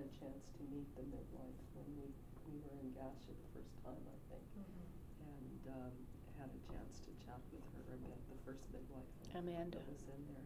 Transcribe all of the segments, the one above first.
a chance to meet the midwife when we were in Gasha the first time, I think, and had a chance to chat with her a bit, the first midwife Amanda. that was in there,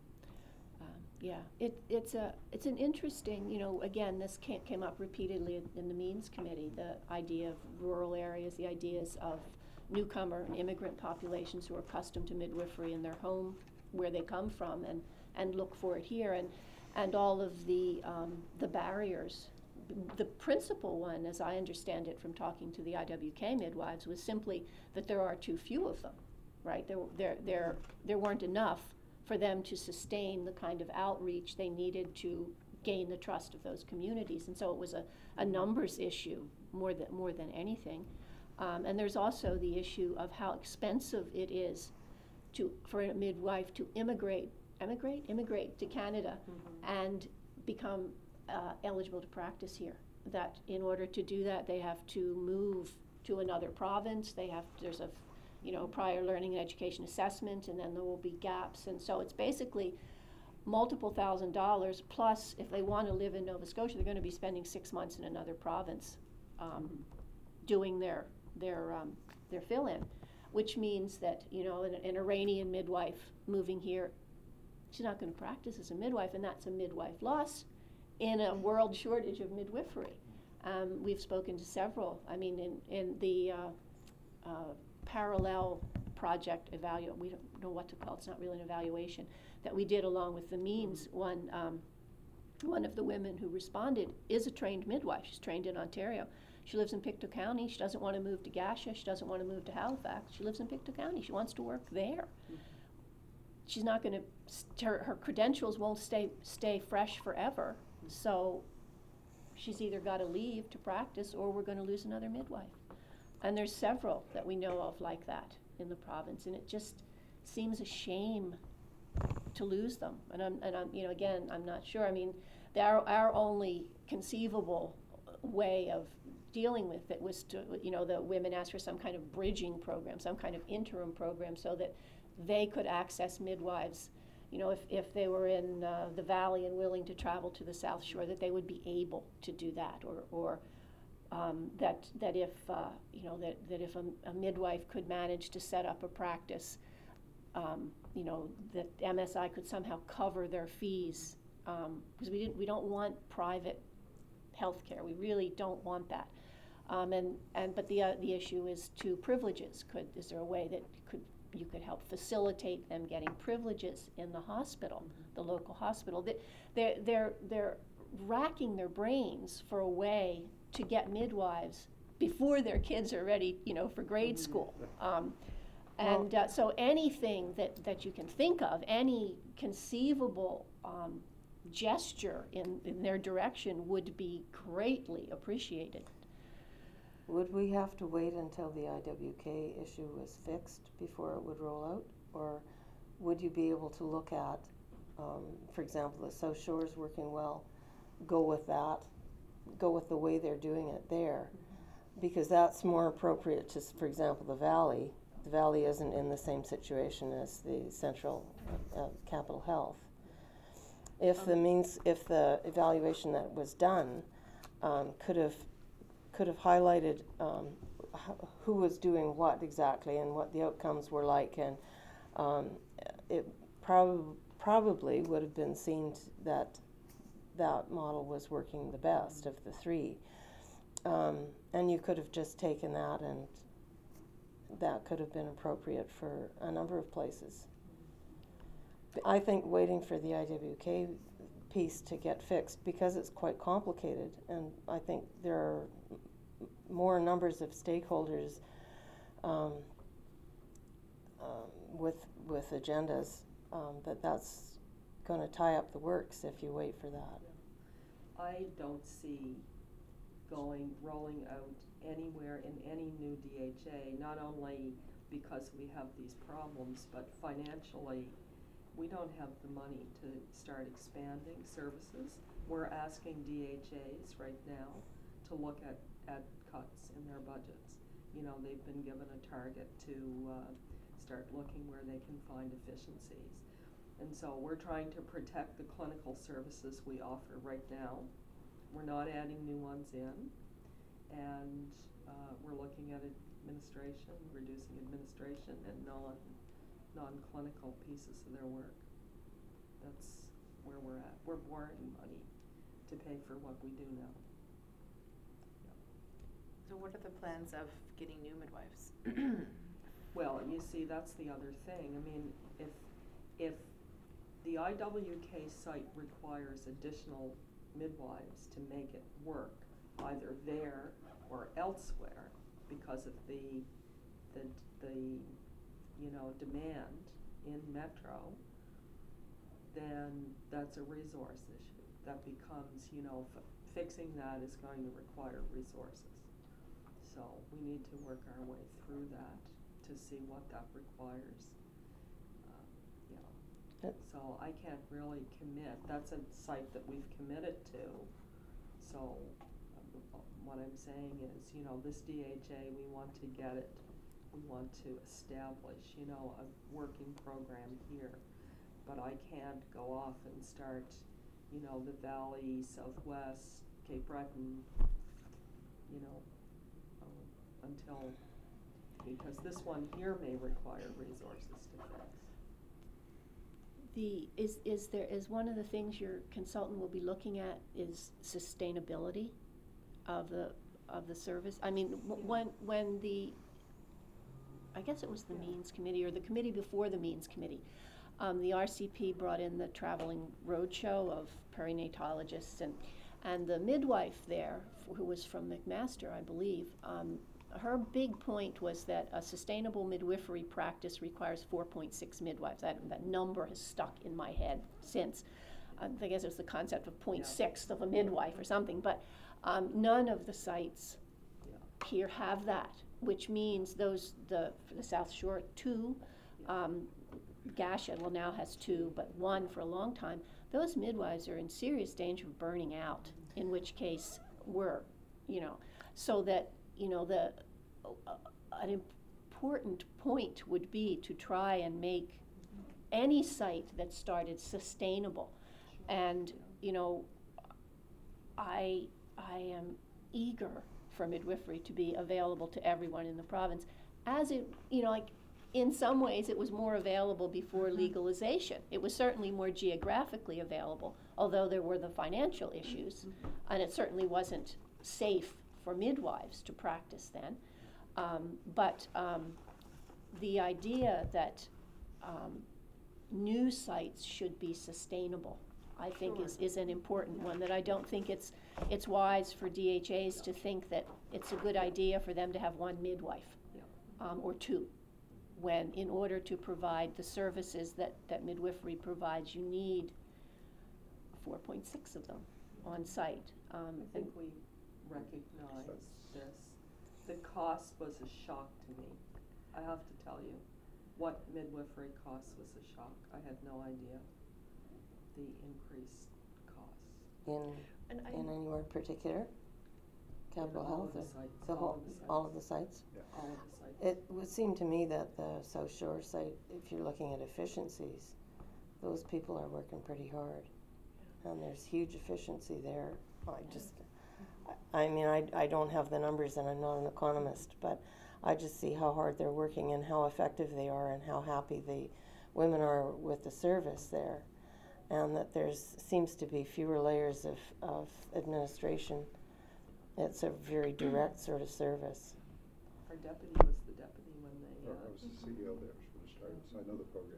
It's an interesting, again, this came up repeatedly in the Means Committee, the idea of rural areas, the ideas of newcomer and immigrant populations who are accustomed to midwifery in their home, where they come from, and look for it here, and all of the barriers. The principal one, as I understand it from talking to the IWK midwives, was simply that there are too few of them, right? There weren't enough for them to sustain the kind of outreach they needed to gain the trust of those communities. And so it was a numbers issue more than anything. And there's also the issue of how expensive it is for a midwife to immigrate to Canada and become eligible to practice here. That in order to do that, they have to move to another province. There's a prior learning and education assessment, and then there will be gaps. And so it's basically multiple $1,000s, plus if they want to live in Nova Scotia, they're going to be spending 6 months in another province doing their fill-in, which means that, an Iranian midwife moving here, she's not going to practice as a midwife, and that's a midwife loss in a world shortage of midwifery. We've spoken to several. I mean, in the parallel project we don't know what to call it, it's not really an evaluation, that we did along with the Means. One of the women who responded is a trained midwife. She's trained in Ontario. She lives in Pictou County. She doesn't want to move to Gasha. She doesn't want to move to Halifax. She lives in Pictou County. She wants to work there. She's not going to, her credentials won't stay fresh forever. So she's either got to leave to practice, or we're going to lose another midwife. And there's several that we know of like that in the province, and it just seems a shame to lose them. And I'm again, I'm not sure. I mean, our only conceivable way of dealing with it was to, the women asked for some kind of bridging program, some kind of interim program, so that they could access midwives. If they were in the valley and willing to travel to the South Shore, that they would be able to do that, or that if a midwife could manage to set up a practice, that MSI could somehow cover their fees, because we don't want private health care. We really don't want that. But the issue is to privileges. Is there a way that you could help facilitate them getting privileges in the hospital, the local hospital? They're racking their brains for a way to get midwives before their kids are ready, for grade school. So anything that you can think of, any conceivable gesture in their direction would be greatly appreciated. Would we have to wait until the IWK issue was fixed before it would roll out? Or would you be able to look at, for example, the South Shore is working well, go with that, go with the way they're doing it there? Because that's more appropriate to, for example, the Valley. The Valley isn't in the same situation as the Central Capital Health. If the evaluation that was done could have highlighted who was doing what exactly and what the outcomes were like, and it probably would have been seen that model was working the best of the three. And you could have just taken that, and that could have been appropriate for a number of places. I think waiting for the IWK piece to get fixed, because it's quite complicated, and I think there are more numbers of stakeholders with agendas, that's going to tie up the works if you wait for that. I don't see rolling out anywhere in any new DHA, not only because we have these problems, but financially we don't have the money to start expanding services. We're asking DHAs right now to look at cuts in their budgets. They've been given a target to start looking where they can find efficiencies. And so we're trying to protect the clinical services we offer right now we're not adding new ones in, and we're looking at administration, reducing administration and non-clinical pieces of their work. That's where we're at. We're borrowing money to pay for what we do now. So what are the plans of getting new midwives? Well, you see, that's the other thing. I mean, if the IWK site requires additional midwives to make it work, either there or elsewhere, because of the demand in Metro, then that's a resource issue. That becomes, fixing that is going to require resources. So we need to work our way through that to see what that requires. So I can't really commit. That's a site that we've committed to. So what I'm saying is, this DHA, we want to get it. We want to establish, a working program here. But I can't go off and start, the Valley, Southwest, Cape Breton, until, because this one here may require resources to fix. Is one of the things your consultant will be looking at is sustainability of the service? I mean, when I guess it was the Means Committee or the committee before the Means Committee, the RCP brought in the traveling roadshow of perinatologists and the midwife there, who was from McMaster, I believe. Her big point was that a sustainable midwifery practice requires 4.6 midwives. That number has stuck in my head since. I guess it was the concept of 0.6 of a midwife or something, but none of the sites here have that, which means for the South Shore, 2, Gashua now has 2, but 1 for a long time. Those midwives are in serious danger of burning out, in which case so that an important point would be to try and make any site that started sustainable. And I am eager for midwifery to be available to everyone in the province, as it in some ways it was more available before legalization. It was certainly more geographically available, although there were the financial issues, and it certainly wasn't safe for midwives to practice then. But the idea that new sites should be sustainable, I think is an important one, that I don't think it's wise for DHAs to think that it's a good idea for them to have 1 midwife or 2, when in order to provide the services that midwifery provides, you need 4.6 of them on site. I think we recognize this. The cost was a shock to me. I have to tell you, what midwifery cost was a shock. I had no idea the increased costs. In anywhere in particular? Capital All Health? of the sites. All of the sites? Yeah. All of the sites. It would seem to me that the South Shore site, if you're looking at efficiencies, those people are working pretty hard. And there's huge efficiency there. I don't have the numbers and I'm not an economist, but I just see how hard they're working and how effective they are and how happy the women are with the service there. And that seems to be fewer layers of administration. It's a very direct sort of service. Our deputy was the deputy when they... I was the CEO there when it started, so I know the program.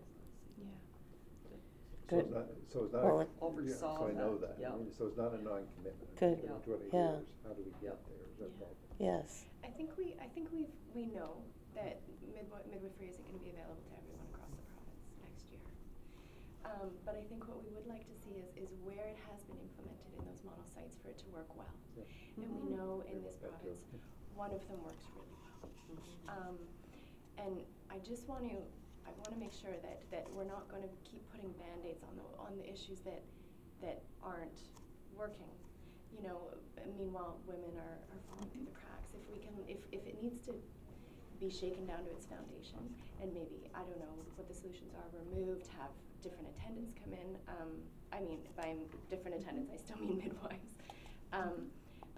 Good. So it's not, Well, oversaw so I know that, that. yeah. So it's not a non-commitment. Good. It's been 20 Yeah. years. How do we get there? Is that problem? Yes. I think we know that midwifery isn't going to be available to everyone across the province next year. But I think what we would like to see is where it has been implemented in those model sites for it to work well. Yeah. And we know in this province, one of them works really well. And I just want to make sure that we're not going to keep putting Band-Aids on the issues that aren't working. Meanwhile, women are falling through the cracks. If it needs to be shaken down to its foundation, and maybe, I don't know what the solutions are, removed, have different attendants come in. By different attendants, I still mean midwives.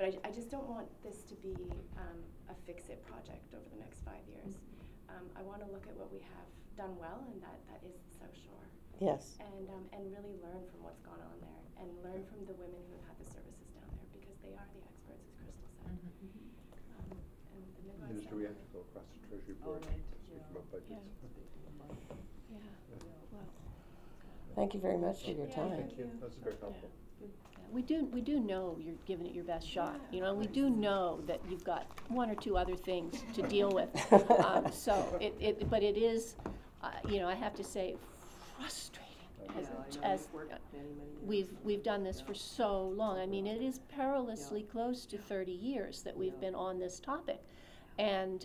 But I just don't want this to be a fix-it project over the next 5 years. I want to look at what we have done well, and that is the South Shore. Yes. And really learn from what's gone on there, and learn from the women who have had the services down there, because they are the experts, as Crystal said. And the midwives Minister, down we there. have to go across the Treasury Oh, Board, right, speaking yeah. about budgets. Yeah, well, Thank you very much for your Yeah, time. Thank you, that's very helpful. we do know you're giving it your best shot, you know, we do know that you've got one or two other things to deal with. So but it is, you know, I have to say, frustrating. Yeah, as- I know as, you've worked many years. We've done this for so long. I mean, it is perilously close to 30 years that we've Yeah. been on this topic. And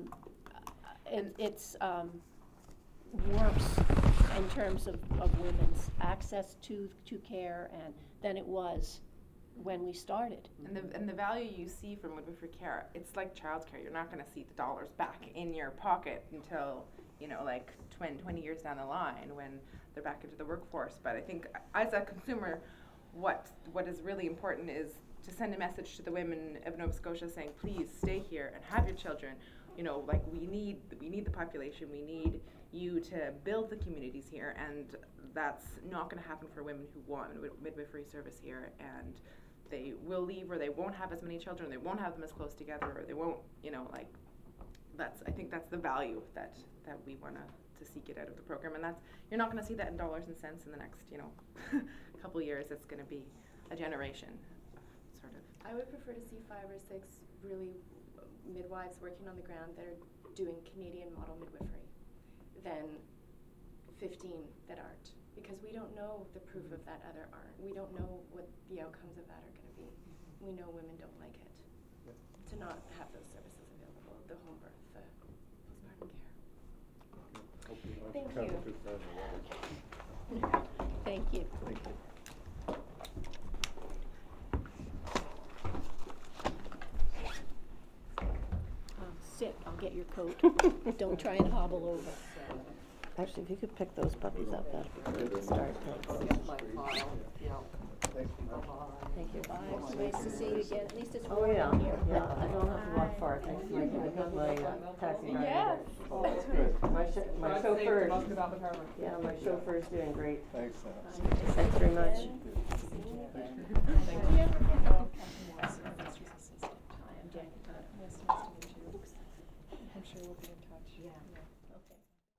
it's worse in terms of women's access to care than it was when we started. And the value you see from midwifery care, it's like childcare. You're not going to see the dollars back in your pocket until, you know, like 20 years down the line when they're back into the workforce. But I think as a consumer, what is really important is to send a message to the women of Nova Scotia saying, please stay here and have your children. You know, like we need the population, we need you to build the communities here, and that's not going to happen for women who want midwifery service here, and they will leave, or they won't have as many children, they won't have them as close together, or they won't, you know, like I think that's the value that we want to seek it out of the program, and that's, you're not going to see that in dollars and cents in the next, you know, couple years. It's going to be a generation, sort of. I would prefer to see 5 or 6 really midwives working on the ground that are doing Canadian model midwifery than 15 that aren't, because we don't know the proof of that other aren't. We don't know what the outcomes of that are going to be. We know women don't like it to not have those services available, the home birth, the postpartum care. Hope you don't Thank travel you. too far in the weather. Thank you. Thank you. Sit, I'll get your coat. Don't try and hobble over. Actually, if you could pick those puppies up, that'd be great to start. Thanks. Get my file, yeah. Thanks very much. Bye-bye. Thank you. Bye, it's nice to see you again, at least it's Oh, warm yeah, in here. yeah, I don't have to walk far, thanks to my, because my taxi driver. Yeah. Oh, that's good. My chauffeur, yeah, my chauffeur's doing great. Thanks, Anna. Thanks very much. Thank you. I'm Jackie Potter. Nice to meet you.